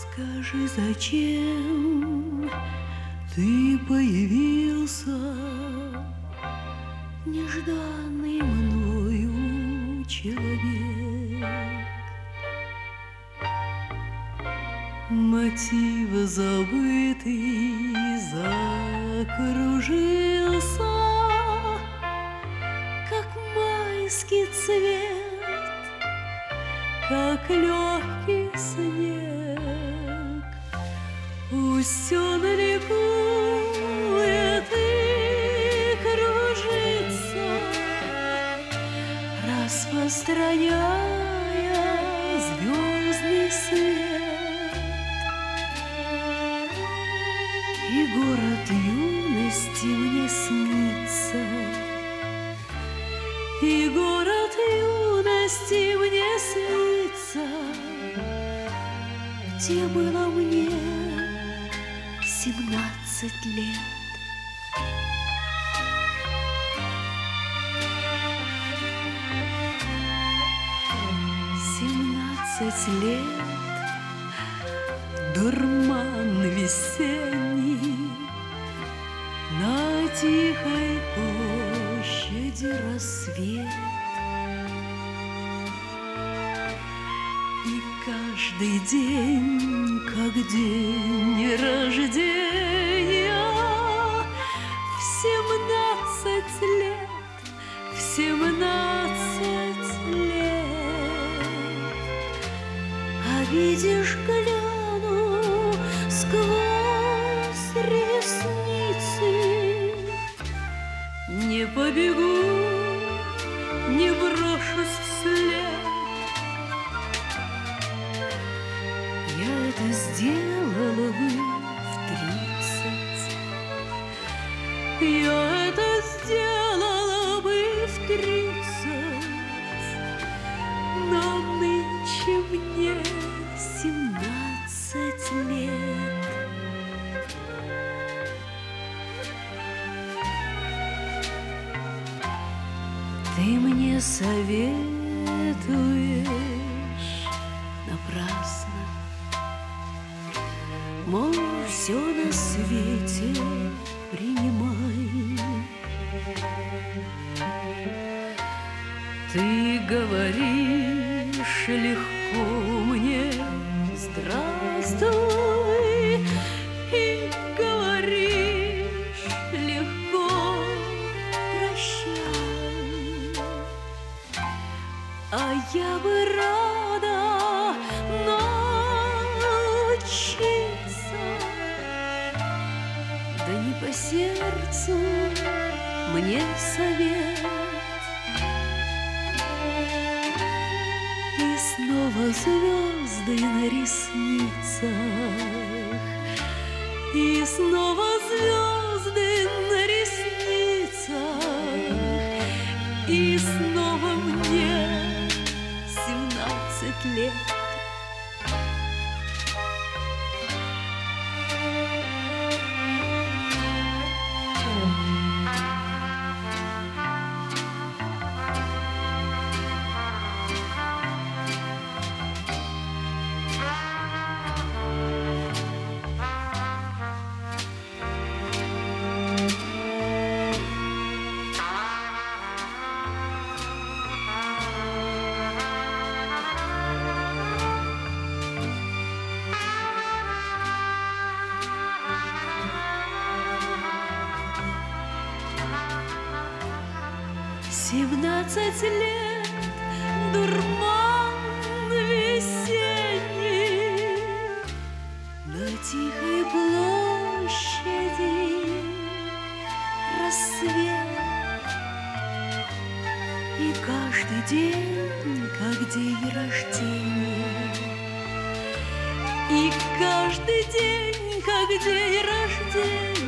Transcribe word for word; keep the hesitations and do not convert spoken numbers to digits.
Скажи, зачем ты появился, нежданный мною человек? Мотив забытый закружился, как майский цвет, как легкий снег. Пусть он ликует и кружится, распространяя звездный свет. И город юности мне снится, и город юности мне снится, где было мне семнадцать лет. Семнадцать лет, дурман весенний, на тихой площади рассвет. И каждый день, как день рождения, в семнадцать лет, в семнадцать лет. А видишь, гляну сквозь ресницы, не побегу, не брошусь вслед. Я это сделала бы в тридцать, я это сделала бы в тридцать, но нынче мне семнадцать лет. Ты мне советуешь напрасно, мол, все на свете принимай. Ты говоришь легко мне здравствуй, и говоришь легко прощай. А я бы рада научиться, да не по сердцу мне совет. И снова звезды на ресницах, и снова звезды на ресницах, и снова мне семнадцать лет. Семнадцать лет, дурман весенний, на тихой площади рассвет. И каждый день, как день рождения, и каждый день, как день рождения,